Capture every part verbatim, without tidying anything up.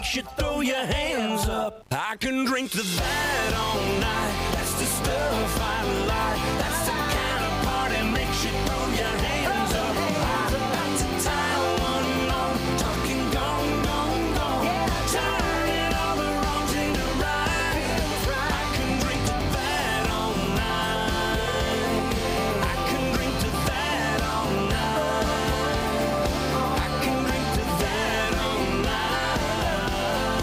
makes you throw your hands up. I can drink to that all night. That's the stuff I like. That's the kind of party makes you throw your hands up. I'm about to tie one on, talking gone, gone, gone. Turning all the wrongs into right. I can drink to that all night. I can drink to that all night. I can drink to that all night.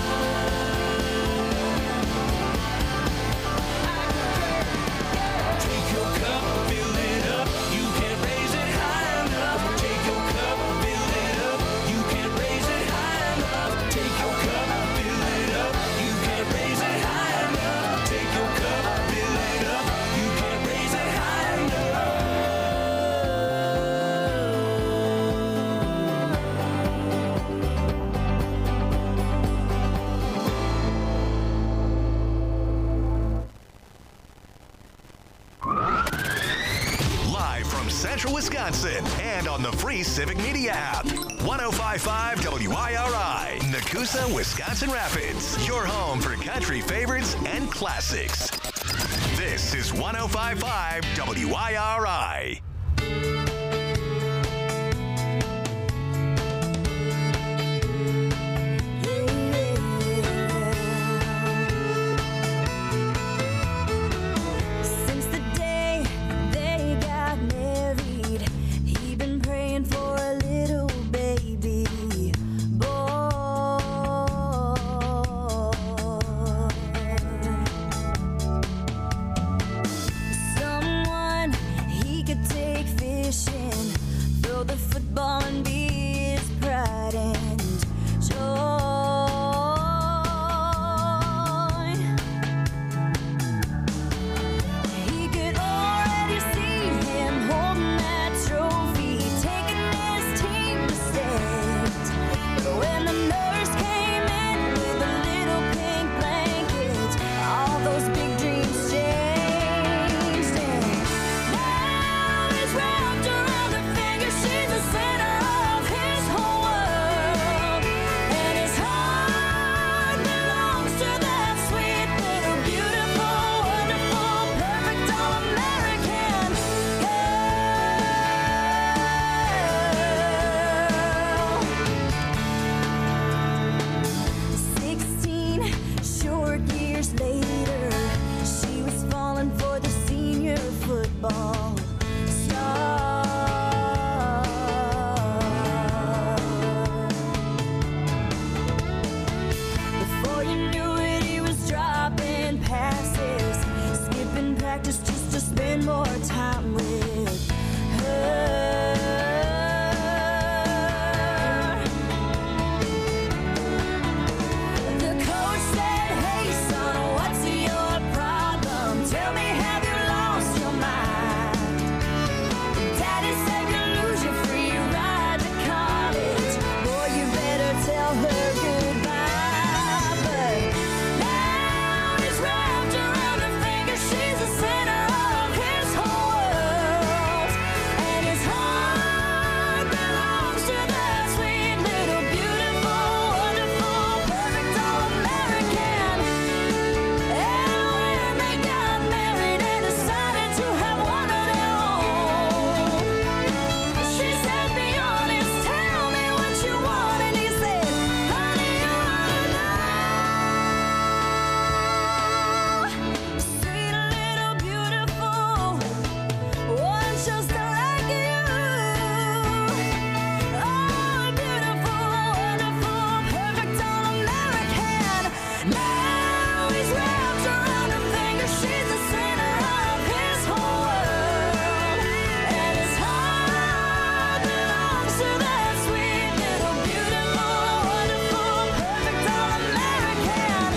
Take your cup, fill it up. You can't raise it high enough. Take your cup, fill it up. You can't raise it high enough. Take your cup, fill it up. You can't raise it high enough. Take your cup, fill it up. You can't raise it high enough. Live from Central Wisconsin and on the free Civic Media app. one oh five point five W I R I, Nakusa, Wisconsin Rapids. Your home for country favorites and classics. This is one oh five point five W I R I. Since the day they got married, he been praying for a little baby boy. Someone he could take fishing, throw the football and be his pride and joy. He could already see him holding that trophy, taking his team to state. But when the nurse came in with a little pink blanket, all those big dreams changed. And now he's wrapped around her finger. She's the center of his whole world, and his heart belongs to that sweet little beautiful, wonderful, perfect all-American girl. Sixteen short years later, she was falling for the senior football star. Before you knew it, he was dropping passes, skipping practice just to spend more time with her. The coach said, "Hey son, what's your problem? Tell me, have you lost your mind?" Daddy said, "You lose your free ride to college. Boy, you better tell her goodbye." But now he's wrapped around her finger. She's the center of his whole world, and his heart belongs to that sweet little beautiful, wonderful, perfect all-American. And when they got married and decided to have one of their own, she said, "Be honest, tell me what you want." And he said, "Honey, you ought to know. Sweet little beautiful one just like you. Oh, beautiful, wonderful, perfect all-American." Now he's wrapped around her finger. She's the center of his whole world, and his heart belongs to that sweet little beautiful, wonderful, perfect all-American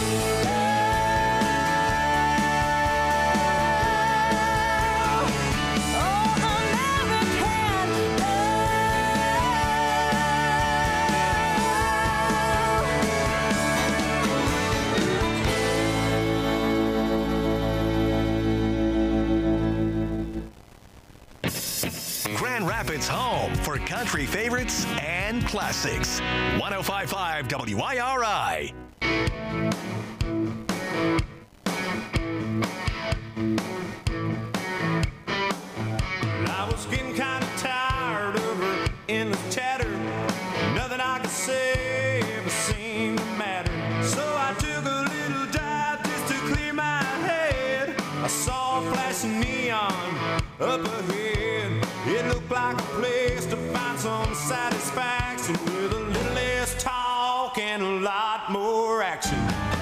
girl. Oh, American Grand Rapids home for country favorites and and classics. one oh five point five W I R I. I was getting kind of tired of her endless chatter. Nothing I could say ever seemed to matter. So I took a little dive just to clear my head. I saw a flashing neon up ahead. It looked like a place to find some satisfaction with a little less talk and a lot more action.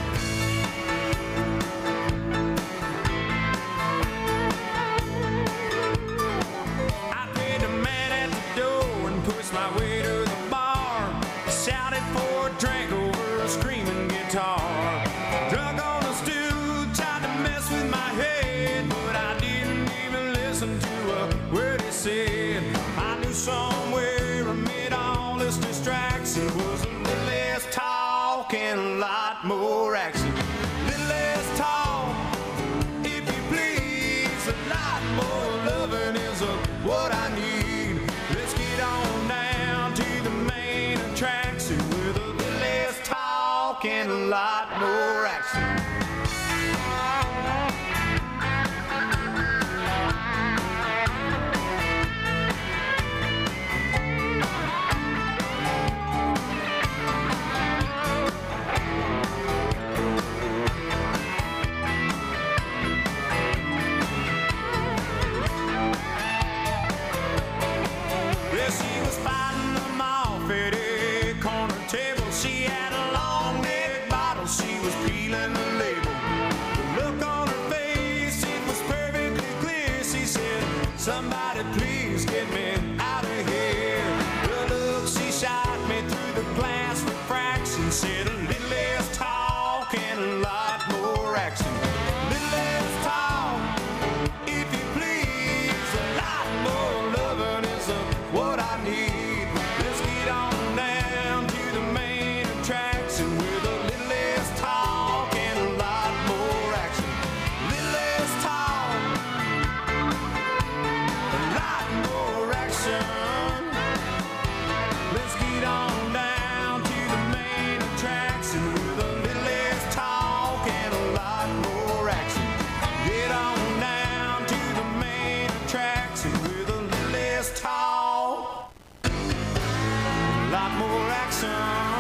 Pushed my way to the bar, shouted for a drink over a screaming guitar. Drunk on a stool, tried to mess with my head, but I didn't even listen to a word he said. I knew somewhere amid all this distraction was a little less talk and a lot more action. Little less talk, if you please, a lot more loving is a, what I need. Let's get on down to the main attraction with a little less talk and a lot more action. She was fighting them off at a corner table. She had a long neck bottle, she was peeling the label. The look on her face, it was perfectly clear. She said, somebody please get me out of here. The look she shot me through the glass refraction said a little less talk and a lot more action. Little less talk, if you please, a lot more loving is a what I need. Let's get on down to the main attraction with a little less talk and a lot more action. Little less talk, a lot more action. Let's get on down to the main attraction with a little less talk and a lot more action. Get on down to the main attraction with a little less talk, a lot more action.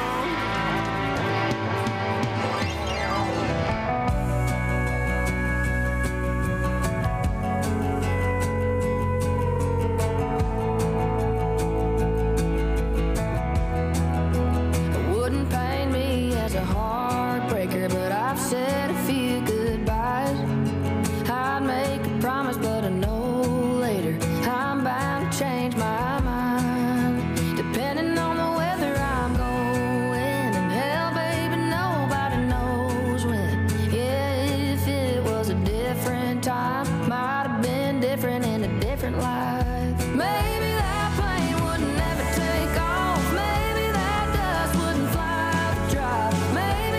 It wouldn't pain me as a heartbreaker, but I've said a few goodbyes. I'd make a promise, but I know later I'm bound to change my mind. Depending on the weather I'm going, and hell, baby, nobody knows when. Yeah, if it was a different time, might have been different in a different life. Maybe that plane wouldn't ever take off. Maybe that dust wouldn't fly the drive. Maybe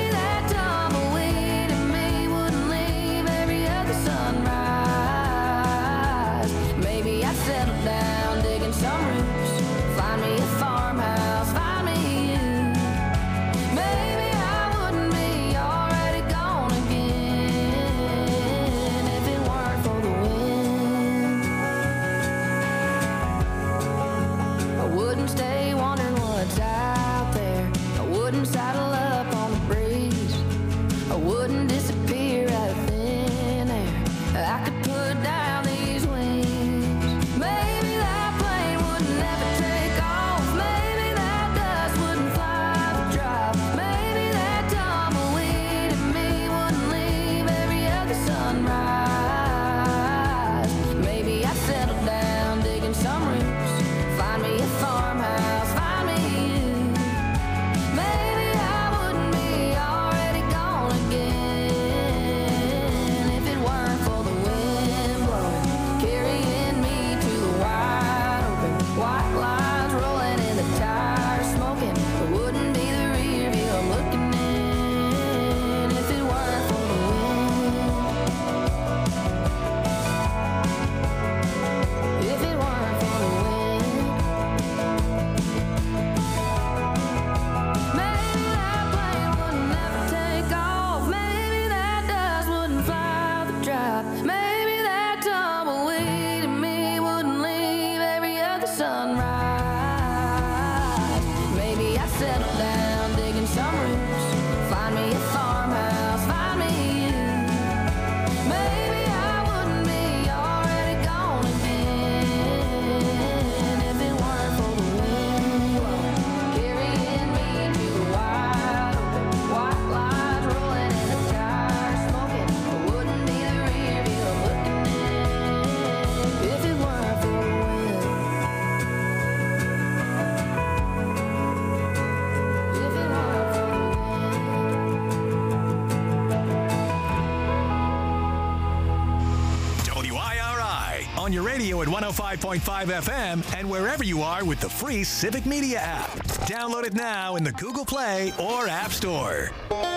radio at one oh five point five F M and wherever you are with the free Civic Media app. Download it now in the Google Play or App Store.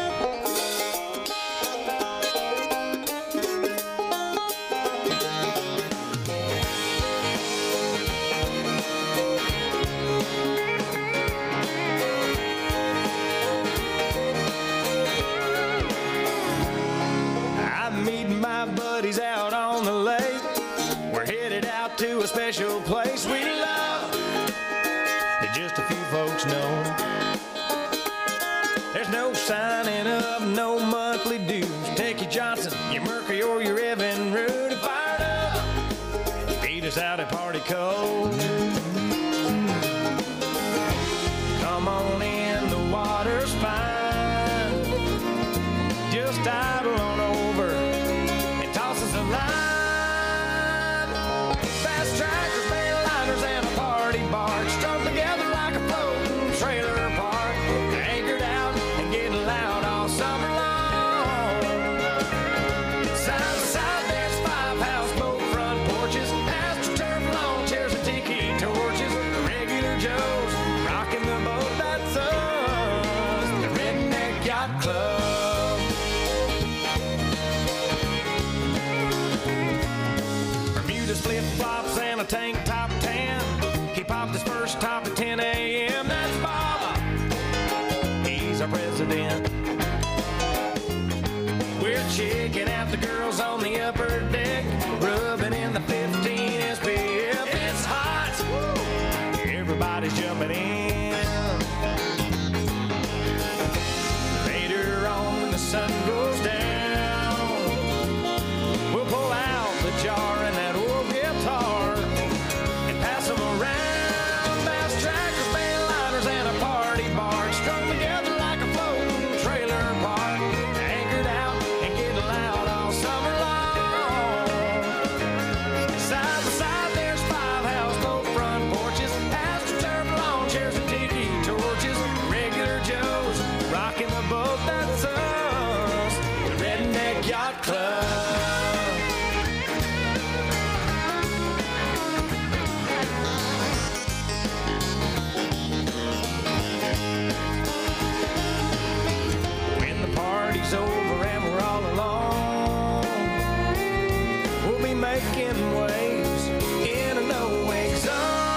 Buddies out on the lake, we're headed out to a special place we love that just a few folks know. There's no signing up, no monthly dues. Take your Johnson, your Mercury, or your Evan Root, fired up, beat us out at Party Cove. Come on in, the water's fine. Just idle on over. Fast trackers, band liners, and a party barge strung together like a floating trailer park. Anchored out and getting loud all summer long. Side by side, there's five houseboat front porches, astroturf lawn chairs and tiki torches. Regular Joes rocking the boat, that's us, the Redneck Yacht Club. Flip-flops and a tank top tan. He popped his first top at ten A M That's Bob. He's our president. We're checking out the girls on the upper deck, rubbing in the fifteen S P F. It's hot. Everybody's jumping in. Later on when the sun goes down, we'll pull out the jar and that old guitar and pass them around. Bass trackers, band liners, and a party barge strung together like a floating trailer park. Anchored out and getting loud all summer long. Side by side, there's five houseboat front porches, astroturf lawn chairs and tiki torches. Regular Joes rocking the boat, that's us, the Redneck Yacht Club. Over and we're all alone, we'll be making waves in a no-wake zone.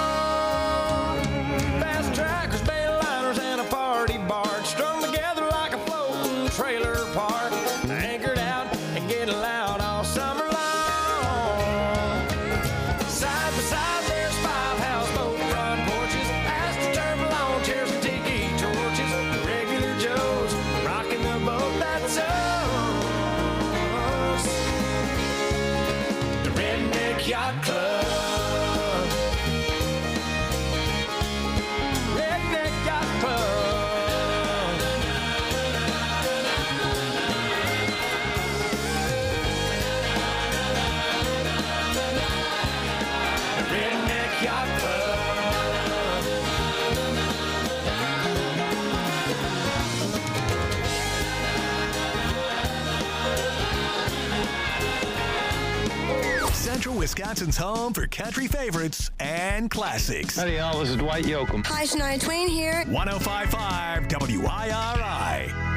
Fast trackers, band liners, and a party barge strung together like a floating trailer park. Anchored out and getting loud all summer long. Side by side, there's five houseboat front porches, astroturf lawn chairs and tiki torches. Regular Joes rocking the boat, that's us, the Redneck Yacht Club. Redneck Yacht Club. The Redneck Yacht Club. Central Wisconsin's home for country favorites and classics. Howdy, y'all. This is Dwight Yoakam. Hi, Shania Twain here. one oh five point five W I R I.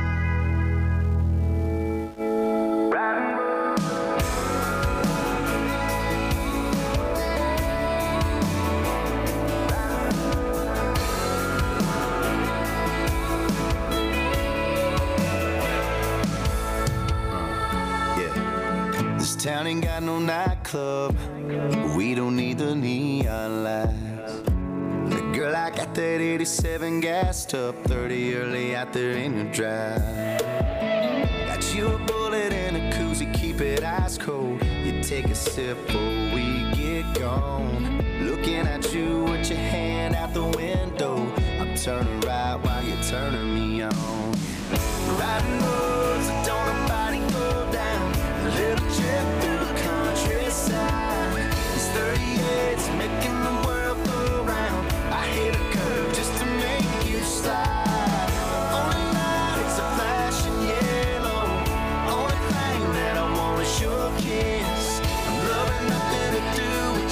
Town ain't got no nightclub, we don't need the neon lights. Girl, I got that eighty-seven gassed up, thirty early out there in your drive. Got you a bullet and a koozie, keep it ice cold. You take a sip before we get gone. Looking at you with your hand out the window, I'm turning right while you're turning me on. Riding roads that don't nobody go down, a little trip through the countryside. It's thirty-eight's making the world go round. I hit a curve just to make you slide. Only lights are flashing yellow. Only thing that I want is your kiss. I'm loving nothing to do with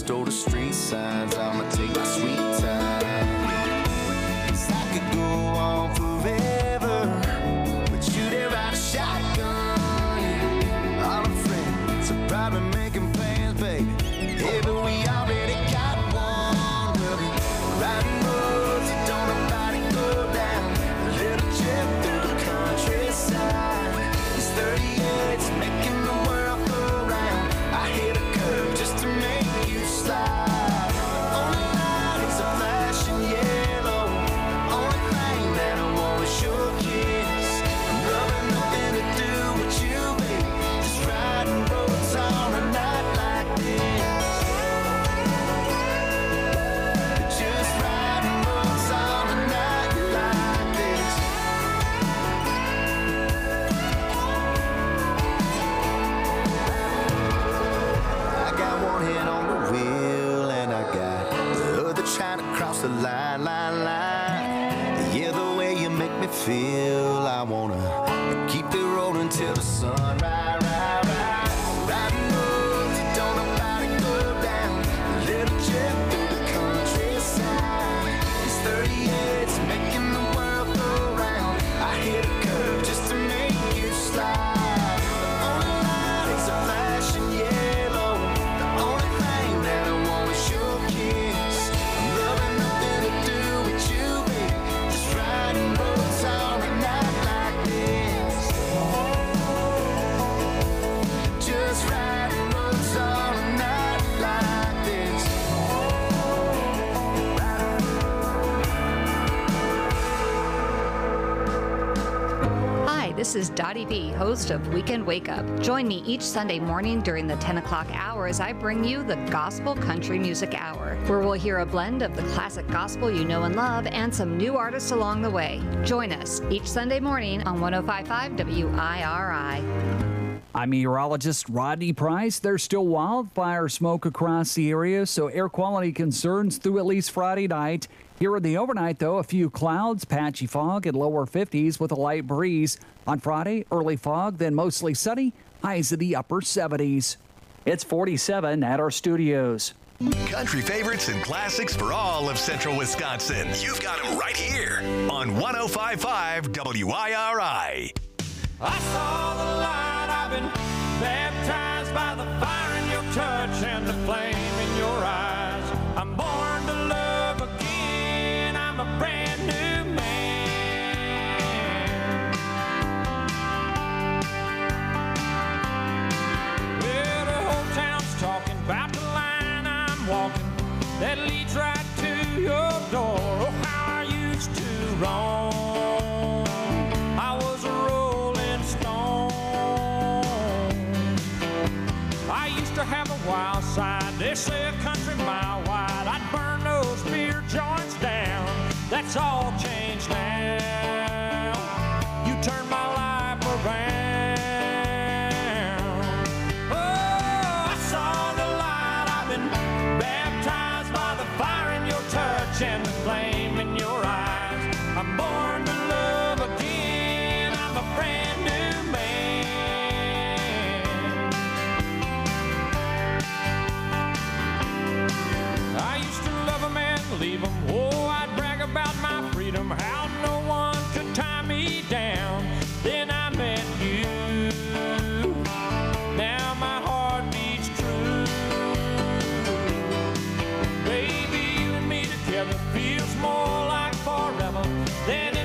stole the street signs. I'ma take my sweet time. 'Cause I could go on forever, but you there ride a shotgun. Yeah. All the friends are probably making plans, baby. Yeah, but we already got one. We'll be riding roads that don't nobody go down. A little trip through the countryside. It's thirty-eights making the world go round. I hit a curve just to make you slide. The only light is a flashing yellow. Only thing that I want is your kiss. I'm loving nothing to do with you, baby. Just riding roads on a night like this. Just riding roads on a night like this. I got one hand on the wheel and I got the other trying to cross the line, line, line. Yeah, the way you make me feel, I wanna keep it rolling till the sun rise, rise, rise. Riding roads that don't nobody go down. A little trip through the countryside. It's thirty-eights making the world go round. I hit a curve just to make you slide. The only light is a flashing yellow. The only thing that I want is your kiss. I'm loving nothing to do with you, baby. Just riding roads on a night like this. Just riding roads on a night like this. Hi, this is Dottie B, host of Weekend Wake Up. Join me each Sunday morning during the ten o'clock hour as I bring you the Gospel Country Music Hour, where we'll hear a blend of the classic gospel you know and love and some new artists along the way. Join us each Sunday morning on one oh five point five W I R I. I'm meteorologist Rodney Price. There's still wildfire smoke across the area, so air quality concerns through at least Friday night. Here in the overnight, though, a few clouds, patchy fog, and lower fifties with a light breeze. On Friday, early fog, then mostly sunny, highs in the upper seventies. It's forty-seven at our studios. Country favorites and classics for all of central Wisconsin. You've got them right here on one oh five point five W I R I. I saw the light, I've been baptized by the fire in your touch and the flame in your eyes. I'm born to love again, I'm a brand new man. Well, the whole town's talking about the line I'm walking that leads right to your door. Oh, how I used to roam. I was a rolling stone. I used to have a wild side, they say a country mile wide. I'd burn those beer joints down. That's all changed now. You turned my life around. Oh, I saw the light, I've been baptized by the fire in your touch and the flame in your eyes. I'm born to love again, I'm a brand new man. I used to love a man, leave him. Oh, I'd brag about my freedom, how no one could tie me down. Then I met you. Now my heart beats true. Baby, you and me together feels more like forever than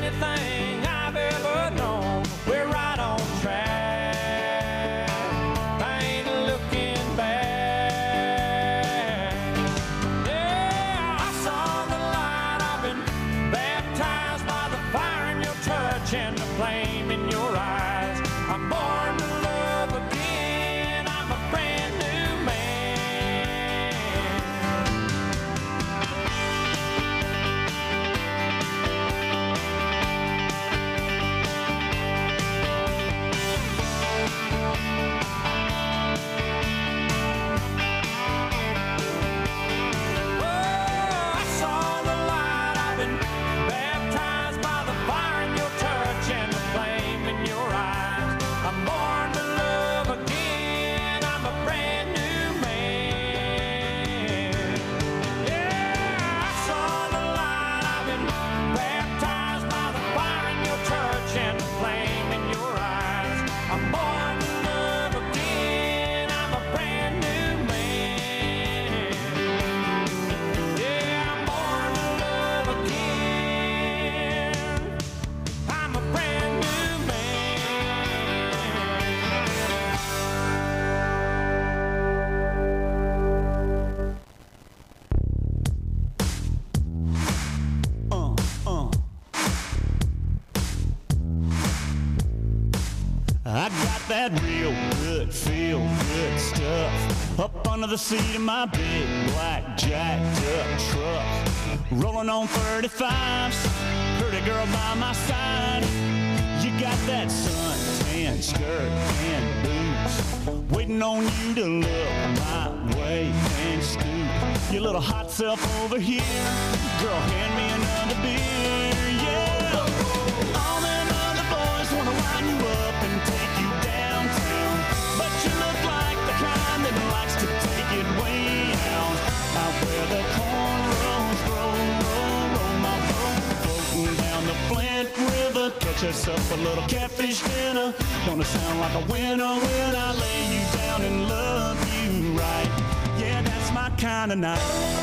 that real good, feel good stuff. Up under the seat of my big black jacked up truck. Rolling on thirty-fives, pretty girl by my side. You got that suntan skirt and boots, waiting on you to look my way and scoop your little hot self over here. Girl, hand me another beer, yeah. All them other boys wanna wind you up and take you downtown, but you look like the kind that likes to take it way out. Out where the cornrows grow, roll, roll my boat, floating down the Flint River. Catch us up a little catfish dinner. Gonna sound like a winner when I lay you down and love you right. Yeah, that's my kind of night.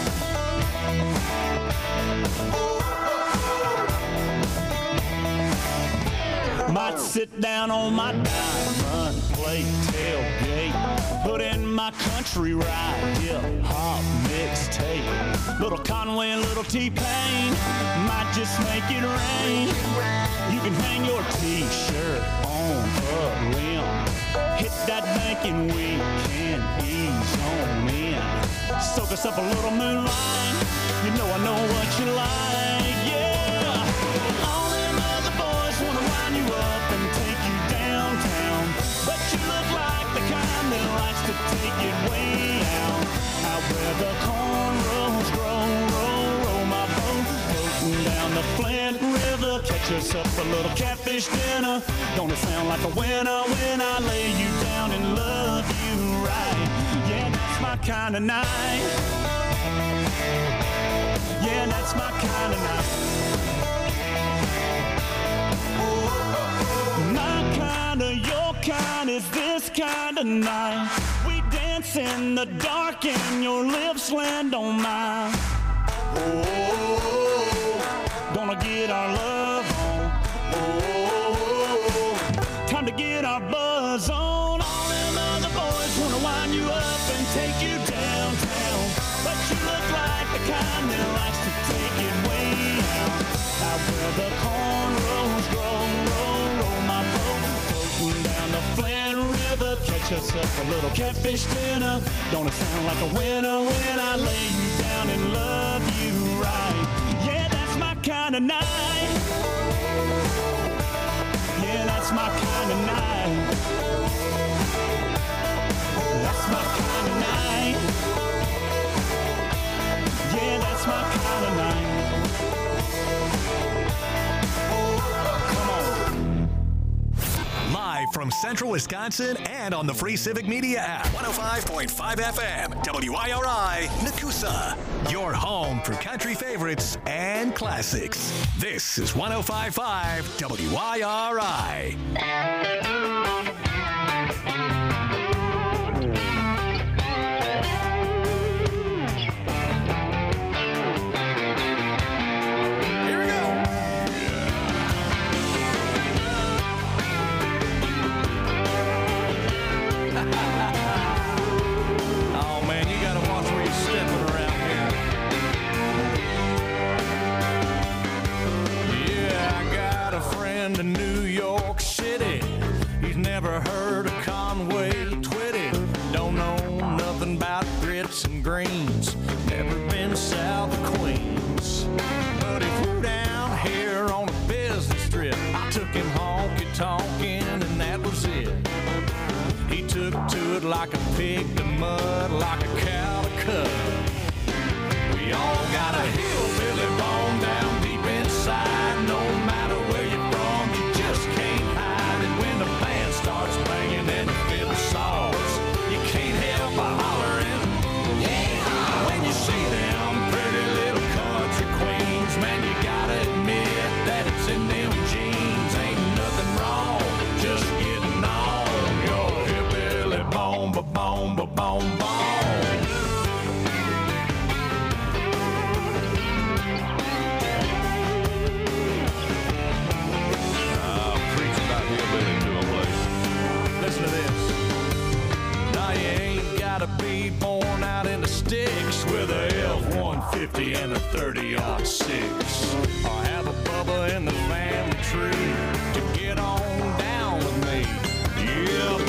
Might sit down on my diamond plate tailgate, put in my country ride, hip hop mixtape. Little Conway and little T-Pain, might just make it rain. You can hang your t-shirt on a limb, hit that bank and we can ease on in. Soak us up a little moonlight, you know I know what you like, yeah. All them other boys wanna wind you up and take you downtown, but you look like the kind that likes to take it way out. Out where the cornrows grow, roll, roll my boat, floating down the Flint River. Catch us up a little catfish dinner. Gonna sound like a winner when I lay you down and love you right. Yeah, that's my kind of night. Yeah, that's my kind of night. My kind of, your kind is this kind of night. We dance in the dark and your lips land on mine. Oh, gonna get our love on. Oh, time to get our buzz on. All them other boys wanna wind you up and take you downtown, but you look like the kind that likes to take it way out. Out where the cornrows grow, roll, roll my boat, floating down the Flint River. Catch us up a little catfish dinner. Gonna sound like a winner when I lay you down and love you right. Yeah, that's my kind of night. Yeah, that's my kind of night. That's my kind of night. Yeah, that's my kind of night. Come on. Live from Central Wisconsin and on the free Civic Media app. one oh five point five F M, W I R I, Nakusa. Your home for country favorites and classics. This is one oh five point five W I R I. In New York City, he's never heard of Conway Twitty. Don't know nothing about grits and greens. Never been south of Queens, but he flew down here on a business trip. I took him honky tonkin' and that was it. He took to it like a pig to mud, like a cow to cud. We all got a hillbilly bone down deep inside. No matter where you're from, you just can't hide it. When the band starts playing and the fiddle saws, you can't help but hollering, yeah! When you see them pretty little country queens, man, you gotta admit that it's in them jeans. Ain't nothing wrong, just getting on your hillbilly bone, ba bone, ba bone, bone. Listen to this. Now you ain't gotta be born out in the sticks with a F one fifty and a thirty oh six, or have a Bubba in the family tree to get on down with me. Yeah,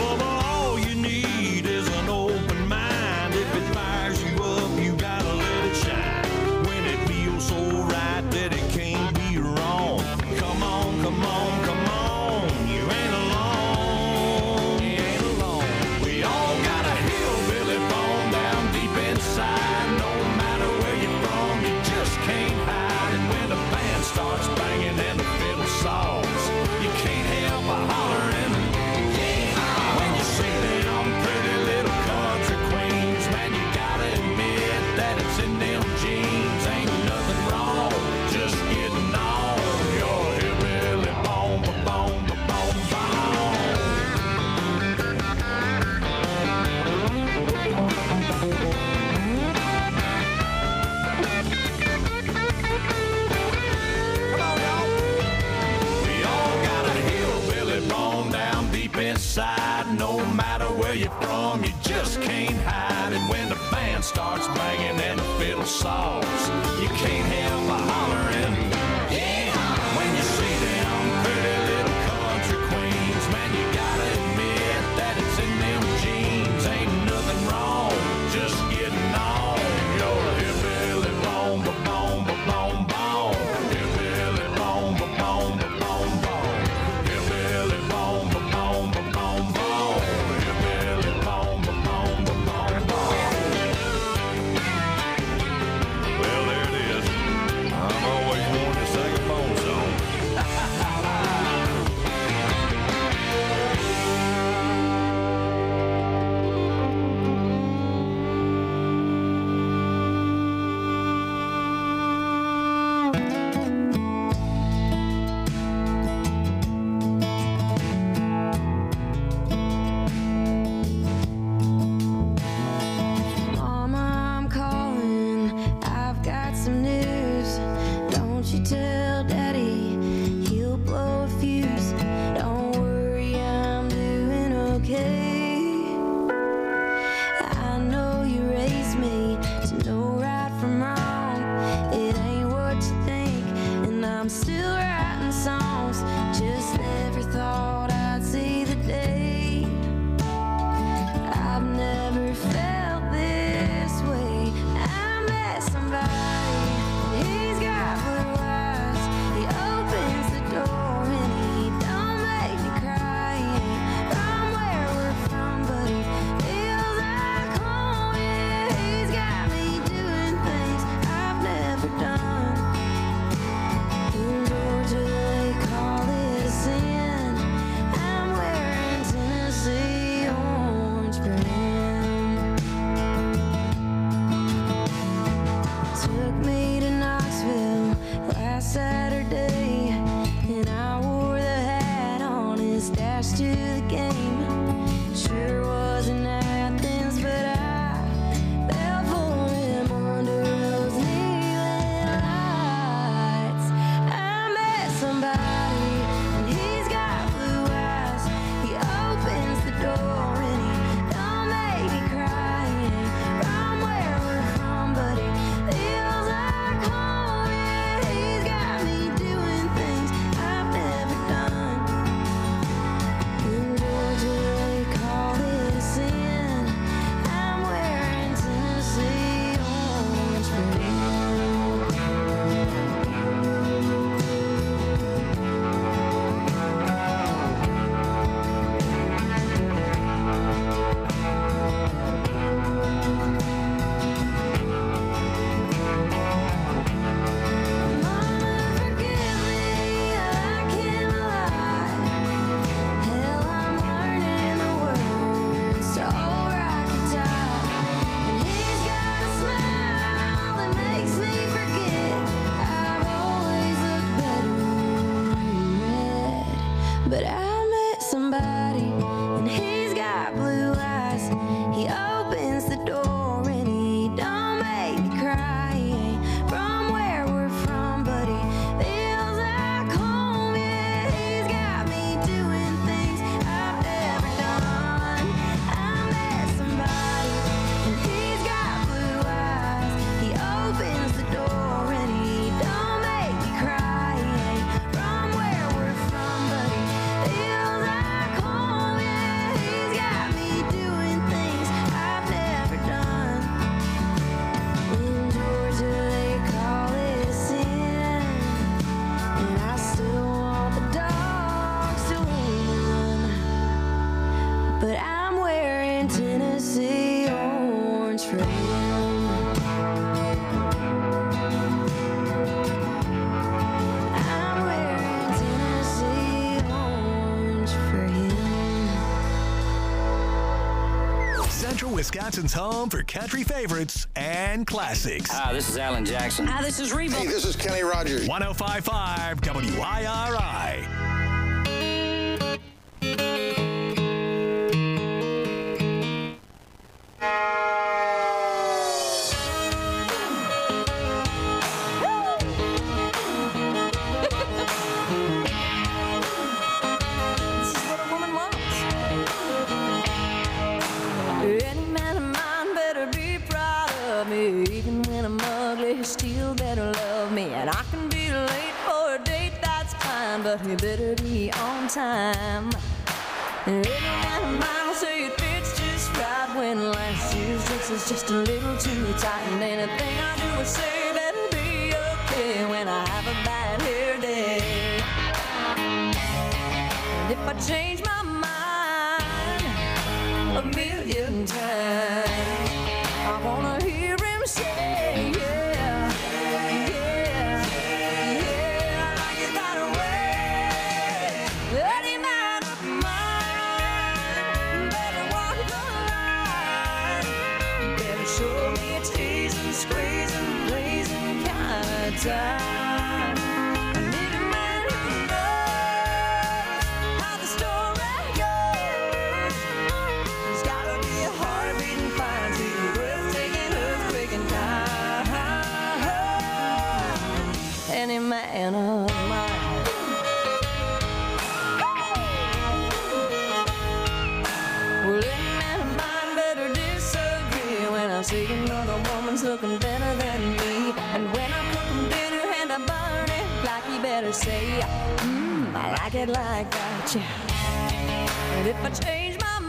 Wisconsin's home for country favorites and classics. Hi, this is Alan Jackson. Hi, this is Reba. Hey, this is Kenny Rogers. one oh five point five W I R I. But you better be on time. And every man of mine will say it fits just right when last year's dress is just a little too tight. And anything I do or say better be okay when I have a bad hair day. And if I change my mind a million times, I wanna hear him say, yeah, yeah, yeah, I like it that way. Any man of mine better walk the line. Better show me a teasing, squeezing, blazing kind of time. I need a man who knows how the story goes. There's gotta be a heart-beating fire to a breathtaking, earthquaking kind. Any man of mine. I see another woman's looking better than me. And when I cook him dinner and I burn it, like you better say, mmm, I like it like that, yeah. And if I change my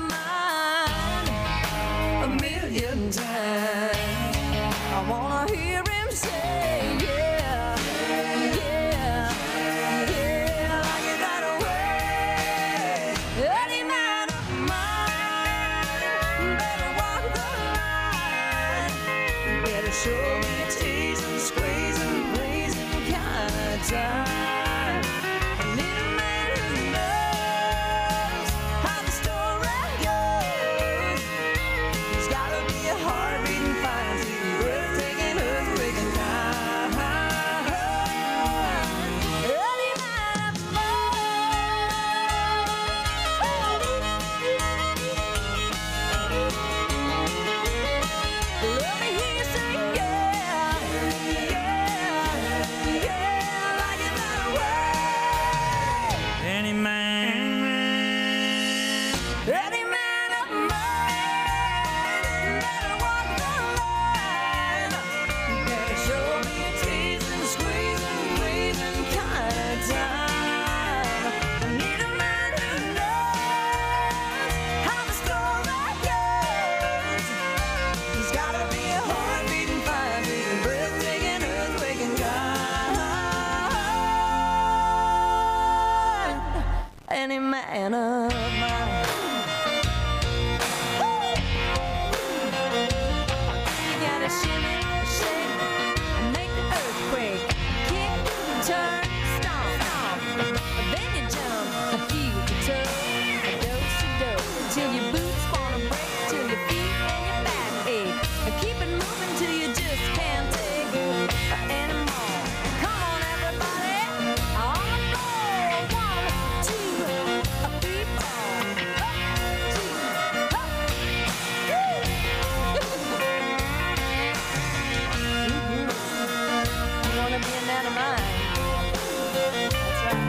mind a million times, I wanna hear him say, yeah, yeah, yeah, I like it that way. Any man of mine better walk the better show me a teasing, squeezing, blazing kind of time. I need a man who knows how the story goes. There's gotta be a heart-beating fire to be breathtaking, earthquaking kind. Any man of mine. Let me hear you say any man, any man of mine better walk the line. Better show me a teasing, squeezing, breathing kind of time. I need a man who knows how the story goes. There's gotta be a heart-beating fire, beating, breathtaking, earthquaking kind. Any man of mine. You gotta shimmy, shake, and make the earthquake. Kick, turn, stomp, stomp. Then you jump a few to toe, a dose to dough, till your boots wanna break, till your feet and your back ache. And keep it moving till you just can't take it anymore. Come on, everybody, on the floor. One, two, a three, four. Up, two, up. Woo! You wanna be a man of mine? That's right.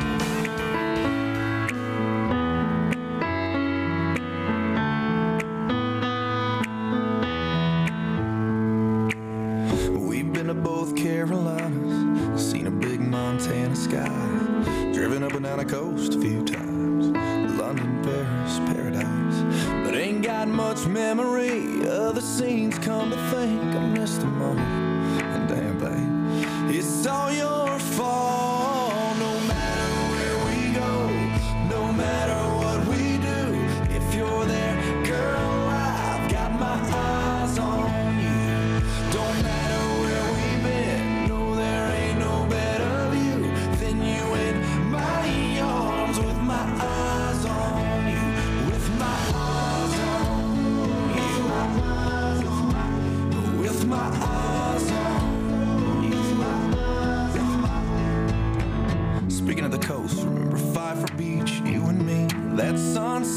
We've been to both Carolinas, seen a big Montana sky, driven up and down the coast a few times, London, Paris, paradise, but ain't got much memory of the scenes. Come to think, I missed them all, and damn babe, it's all your fault. No matter where we go, no matter what we do, if you're there, girl, I've got my eyes on you. Don't matter where we've been, no, there ain't no better view than you in my arms, with my eyes on you, with my eyes on you.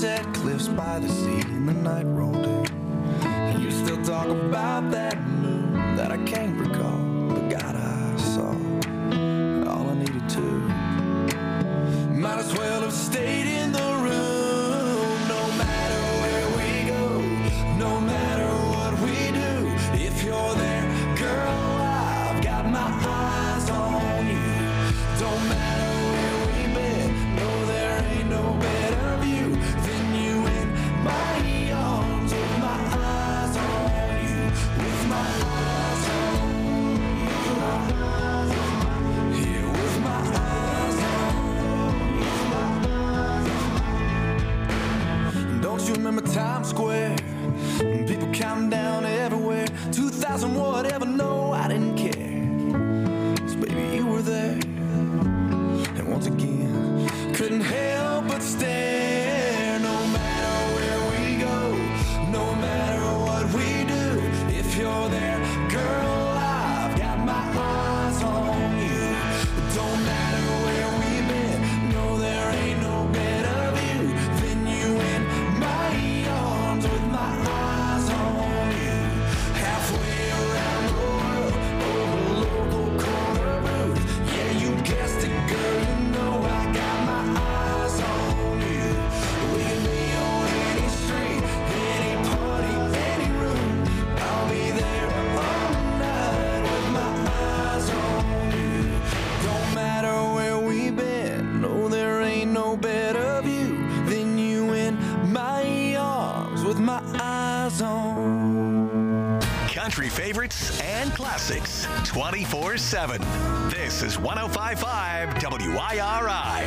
sunset cliffs by the sea and the night rolled in. And you still talk about that moon that I can't recall. But God, I saw all I needed to. Might as well have stayed in the room. No matter where we go, no matter what we do, if you're there, girl, I've got my eyes on you. Don't matter where we've been, no, there ain't no better view than you in my arms with my eyes on you, with my eyes on you, here with my eyes on you. Don't you remember Times Square? People counting down everywhere. two thousand whatever, no, I didn't care. 'Cause baby, you were there. And once again, couldn't help but stare. No matter where we go, no matter what we do, if you're there, girl, I've got my eyes on you. Don't matter where we've been, no, there ain't no better view than you in my arms with my eyes on you. Halfway around the world, over local corner booth. Yeah, you guessed it, girl, you know I got my eyes on you. We can be on any street, any party, any room. I'll be there all night with my eyes on you. Don't matter where we've been, no, there ain't no better view than you in my arms with my eyes on. Country favorites and classics twenty-four seven. This is one oh five point five W I R I.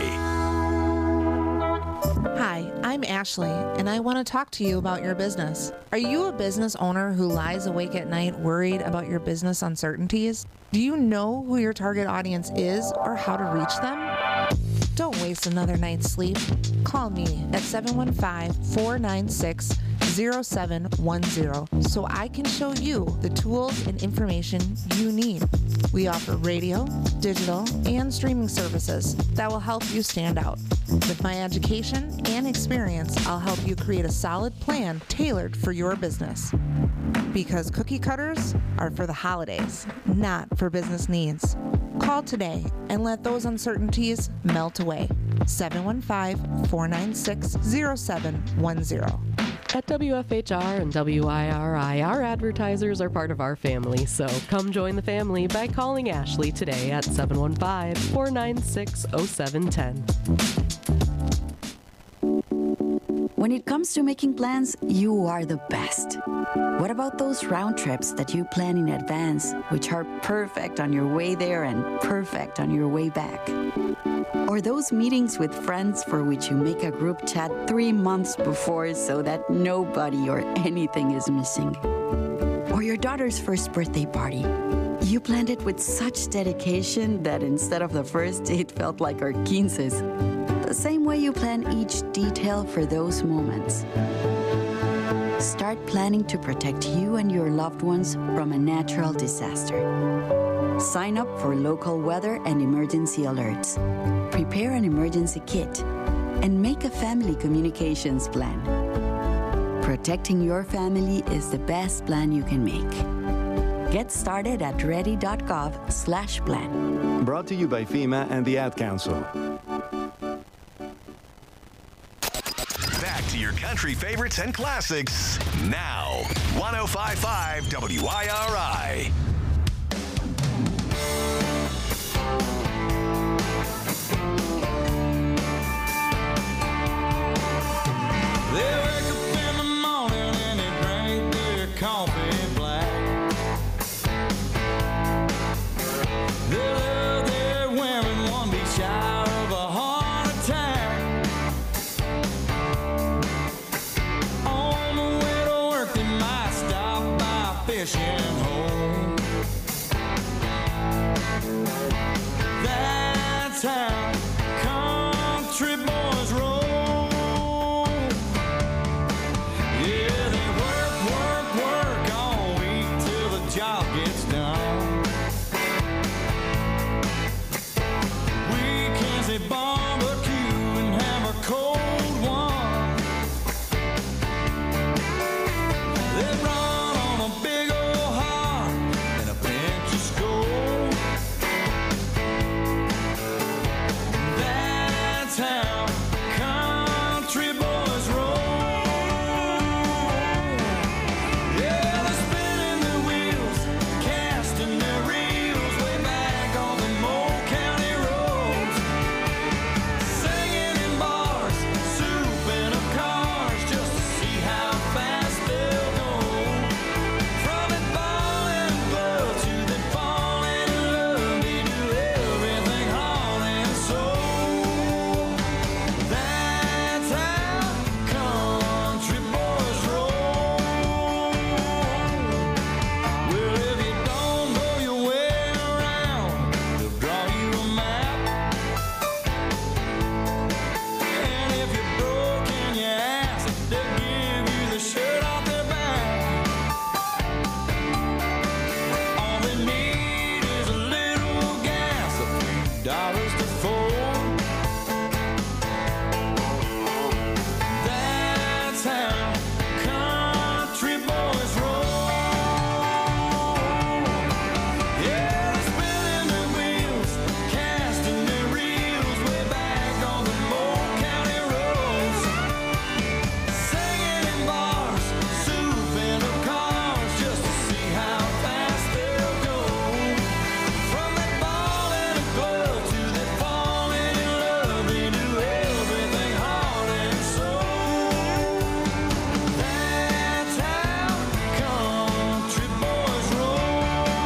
Hi, I'm Ashley, and I want to talk to you about your business. Are you a business owner who lies awake at night worried about your business uncertainties? Do you know who your target audience is or how to reach them? Don't waste another night's sleep. Call me at seven one five, four nine six, zero seven one zero so I can show you the tools and information you need. We offer radio, digital, and streaming services that will help you stand out. With my education and experience, I'll help you create a solid plan tailored for your business. Because cookie cutters are for the holidays, not for business needs. Call today and let those uncertainties melt away. seven one five, four nine six, zero seven one zero. At W F H R and W I R I, our advertisers are part of our family, so come join the family by calling Ashley today at seven one five, four nine six, zero seven one zero. When it comes to making plans, you are the best. What about those round trips that you plan in advance, which are perfect on your way there and perfect on your way back? Or those meetings with friends for which you make a group chat three months before so that nobody or anything is missing? Or your daughter's first birthday party. You planned it with such dedication that instead of the first, it felt like our quinces. The same way you plan each detail for those moments. Start planning to protect you and your loved ones from a natural disaster. Sign up for local weather and emergency alerts. Prepare an emergency kit and make a family communications plan. Protecting your family is the best plan you can make. Get started at ready.gov slash plan. Brought to you by FEMA and the Ad Council. Back to your country favorites and classics now. one oh five point five W I R I. They wake up in the morning and they drink their coffee black. They love their women, one be shy of a heart attack. On the way to work, they might stop by a fishing hole. dollars to four. That's how country boys roll. Yeah, they're spinning their wheels, casting their reels way back on the Moore County roads, singing in bars, souping up cars just to see how fast they'll go. From that ball and a glove to that falling in love, they do everything heart and soul. That's how country boys roll.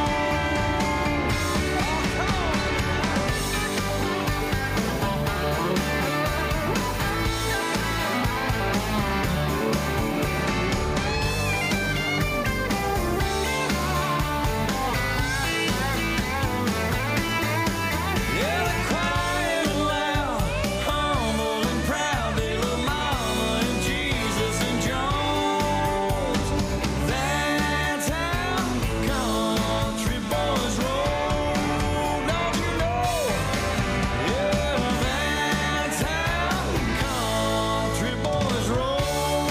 Yeah, they're quiet and loud, humble and proud. They love Mama and Jesus and Jones. That's how country boys roll. Don't you know? Yeah, that's how country boys roll.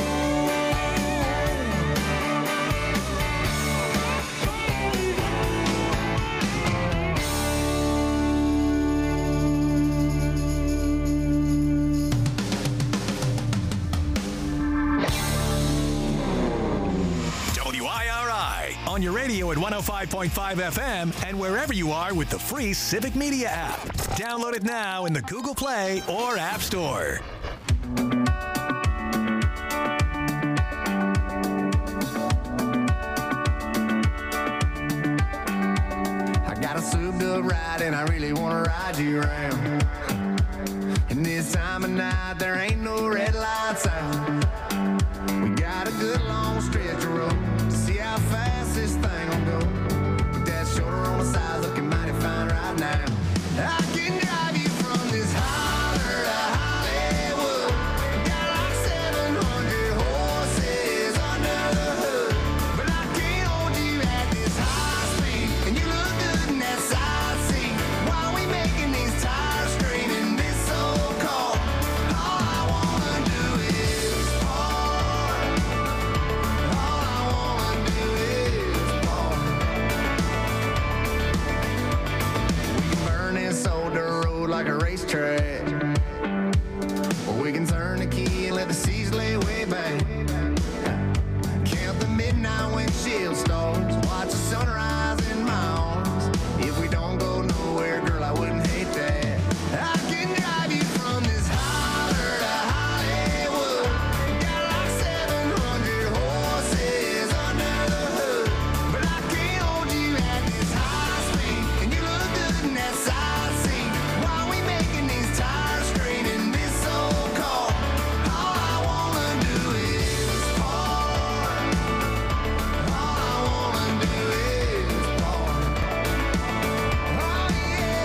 W I R I on your radio at one oh five point five F M and wherever you are with the free Civic Media app. Download it now in the Google Play or App Store. I got a souped-up ride and I really want to ride you around. And this time of night there ain't no red lights out. We got a good long stretch of road to see how fast this thing will go. With that shoulder on the side looking mighty fine right now. I can drive you from this holler to Hollywood. Got like seven hundred horses under the hood. But I can't hold you at this high speed. And you look good in that side seat. While we making these tires straight in this old car. All I wanna do is park. All I wanna do is park. We can burn this old dirt road like a racetrack. Or we can turn the key and let the seas lay way back. Count the midnight windshield stars. Watch the sunrise in my arms. If we don't go nowhere, girl, I wouldn't hate that. I can drive you from this holler to Hollywood. Got like seven hundred horses under the hood. But I can't hold you at this high speed. And you look good in that side seat. While we making these tires straight in this old car. All I wanna do is park. All I wanna do is park. Oh yeah,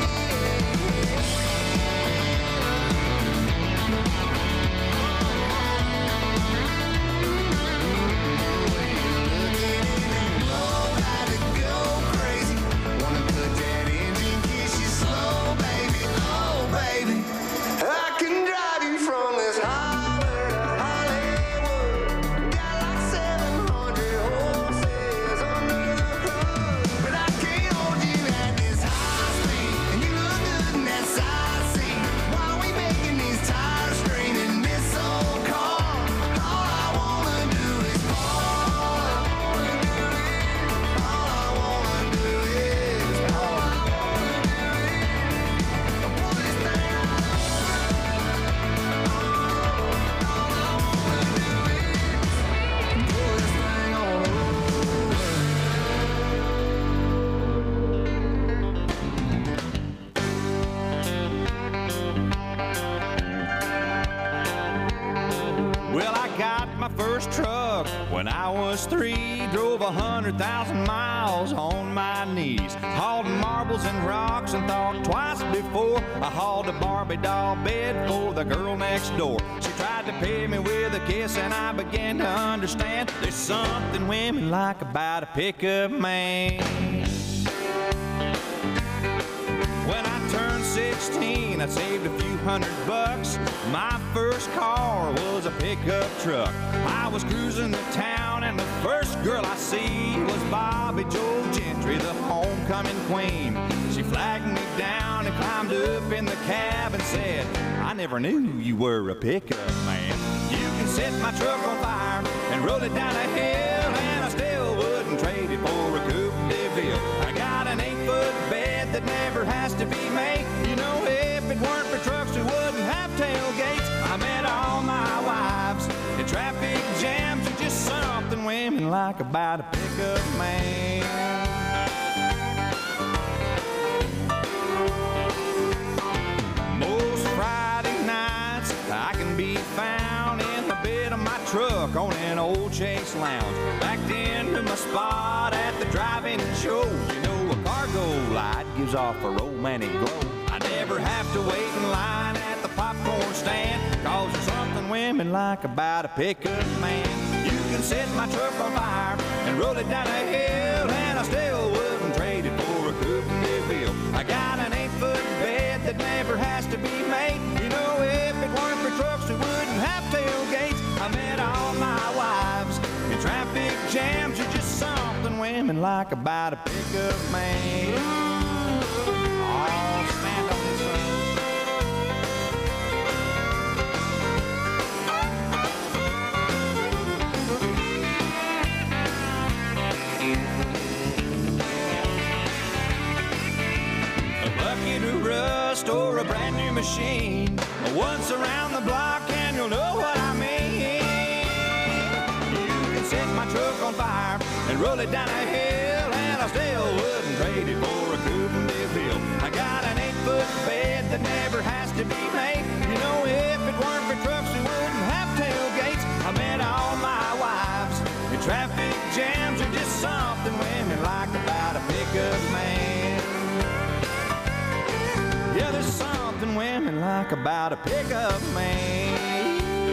Blow about to go crazy. Wanna put that engine, kiss you slow, baby. Oh, baby. I can drive you from this holler to Hollywood. Got like seven hundred horses under the hood. But I can't hold you at this high speed. And you look good in that side seat. While we making these tires straight in this old car. All I wanna do is park. All I wanna do is park. Boy, this thing I pull this thing all over. Well, I got my first truck when I was three. Drove a hundred thousand miles on my knees. Hauled marbles and rocks and thought twice before I hauled a Barbie doll bed for the girl next door. She tried to pay me with a kiss and I began to understand there's something women like about a pickup man. When I turned six I saved a few hundred bucks. My first car was a pickup truck. I was cruising the town and the first girl I see was Bobby Joe Gentry, the homecoming queen. She flagged me down and climbed up in the cab and said, I never knew you were a pickup man. You can set my truck on fire and roll it down a hill, and I still wouldn't trade it for a Coupe de Ville. I got an eight-foot bed that never has to be made. You know, if it weren't for trucks, we wouldn't have tailgates. I met all my wives in traffic jams. Are just something women like about a pickup man. Most Friday nights I can be found in the bed of my truck on an old Chase Lounge, backed into my spot at the drive-in show. You know, a cargo light gives off a romantic glow. I never have to wait in line at the popcorn stand, cause there's something women like about a pickup man. You can set my truck on fire and roll it down a hill, and I still wouldn't trade it for a Coupe de Ville. I got an eight-foot bed that never has to be made. You know, if it weren't for trucks, we wouldn't have tailgates. I met all my wives in traffic jams. You're just something women like about a pickup man. Oh, stand on this one. A bucket of rust or a brand new machine, once around the block and you'll know what I mean. You can set my truck on fire and roll it down a hill, and I still wouldn't trade it for a Coupe de Ville. I got an eight-foot bed that never has to be made. You know, if it weren't for trucks, we wouldn't have tailgates. I met all my wives in traffic jams. Are just something women like about a pickup man. Yeah, there's something women like about a pickup man.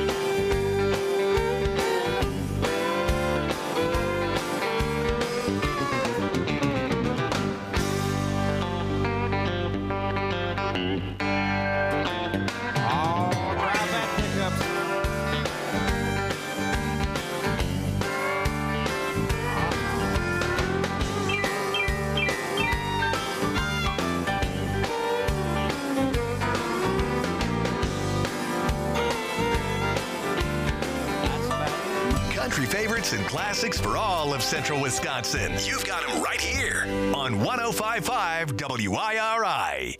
Country favorites and classics for all of Central Wisconsin. You've got them right here on one oh five point five W I R I.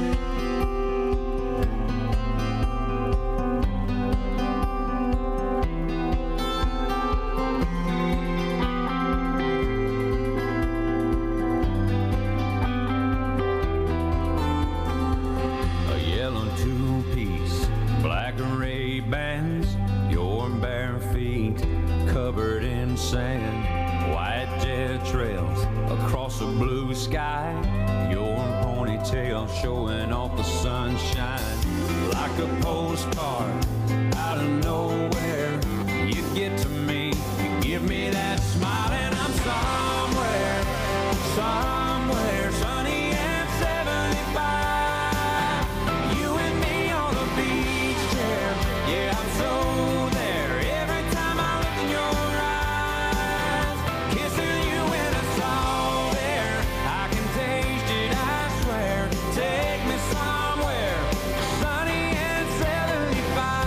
A yellow two-piece, black Ray-Bans, your bare feet covered in sand, white jet trails across a blue sky, your ponytail showing off the sunshine. Like a postcard out of nowhere, you get to me, you give me that smile, and I'm somewhere, somewhere sunny and seventy-five. You and me on the beach chair, yeah, I'm so there. Every time I look in your eyes, kissing you in a salt air, I can taste it, I swear. Take me somewhere sunny and seventy-five.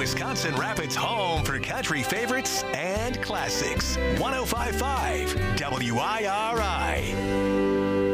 Wisconsin Rapids' home for country favorites and classics. one oh five point five W I R I.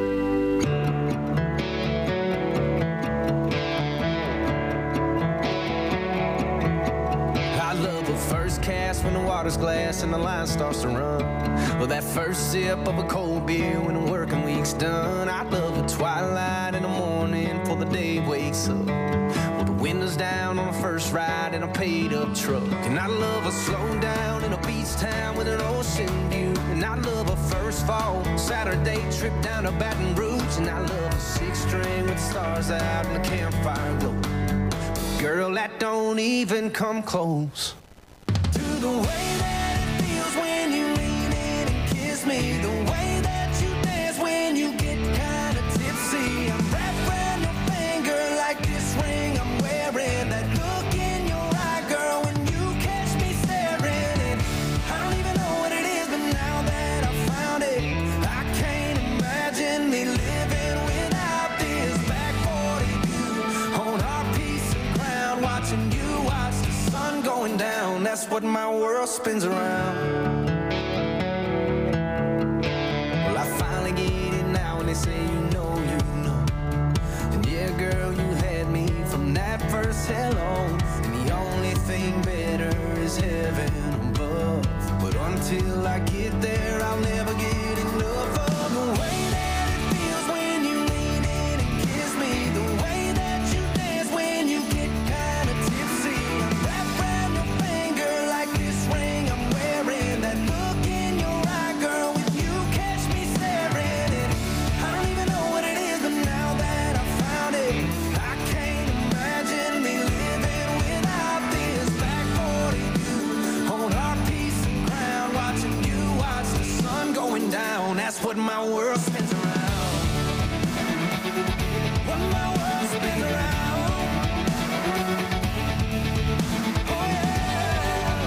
First cast when the water's glass and the line starts to run. Well, that first sip of a cold beer when the working week's done. I love the twilight in the morning before the day wakes up. With the windows down on the first ride in a paid-up truck. And I love a slow down in a beach town with an ocean view. And I love a first fall Saturday trip down to Baton Rouge. And I love a six-string with the stars out and the campfire glow. But girl, that don't even come close the way that it feels when you lean in and kiss me. The way that you dance when you get kind of tipsy. I'm wrapped around your finger like this ring I'm wearing. That look in your eye, girl, when you catch me staring. And I don't even know what it is, but now that I found it, I can't imagine me living without this. Back forty view on our piece of ground, watching you watch the sun going down. That's what my world spins around. Well, I finally get it now when they say you know, you know. And yeah, girl, you had me from that first hello. And the only thing better is heaven above. But until I get there, I'll never get enough of the way that it feels when you lean in and kiss me. The way that you dance when you get kind of tipsy. I'm wrapped around your finger like this ring I'm wearing. That look in your eye, girl, when you catch me staring. And I don't even know what it is, but now that I found it, I can't imagine me living without this. Back forty view on our piece of ground, watching you watch the sun going down. That's what my world spins around. What my world spins around. Oh yeah.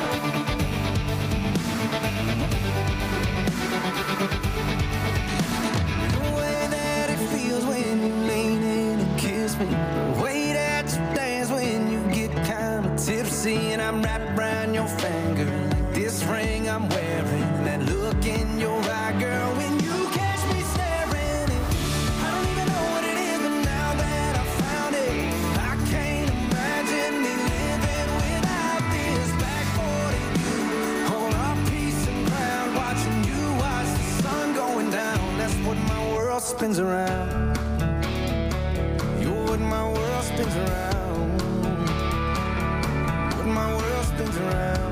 The way that it feels when you lean in and kiss me. The way that you dance when you get kind of tipsy. And I'm wrapped around your finger like this ring I'm wearing. That look in your eye, girl, when you catch me staring. And I don't even know what it is, but now that I found it, I can't imagine me living without this. Back forty view on our piece of ground, watching you watch the sun going down. That's what my world spins around. You're what my world spins around. What my world spins around.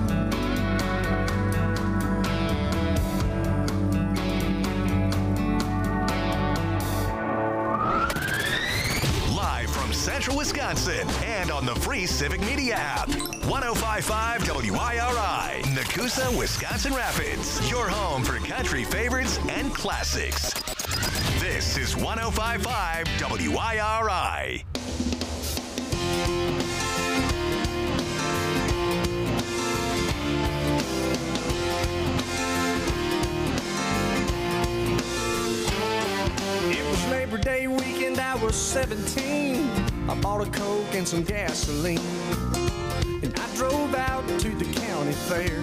Live from Central Wisconsin and on the free Civic Media app. one oh five point five W I R I, Nakusa, Wisconsin Rapids. Your home for country favorites and classics. This is one oh five point five W I R I. It was Labor Day weekend, I was seventeen. I bought a Coke and some gasoline, and I drove out to the county fair.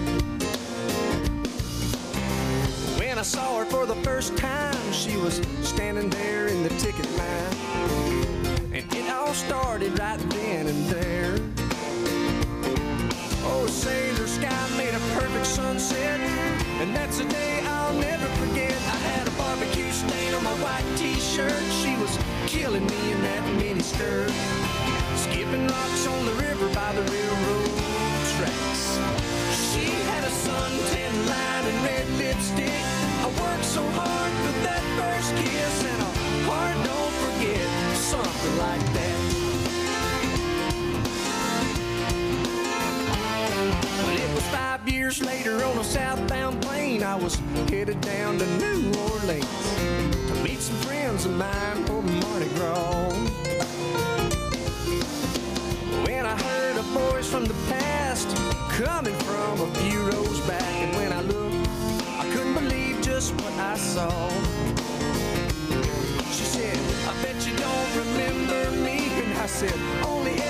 When I saw her for the first time, she was standing there in the ticket line, and it all started right then and there. Oh, sailor sky made a perfect sunset, and that's a day I'll never forget. I had a barbecue stain on my white t-shirt. She was killing me in that mini skirt, skipping rocks on the river by the railroad tracks. She had a suntan line and red lipstick. I worked so hard for that first kiss, and a heart don't forget something like that. But it was five years later on a southbound plane. I was headed down to New Orleans to meet some friends of mine for Mardi Gras. When I heard a voice from the past coming from a few rows back, and when I looked, I couldn't believe just what I saw. She said, I bet you don't remember me. And I said, only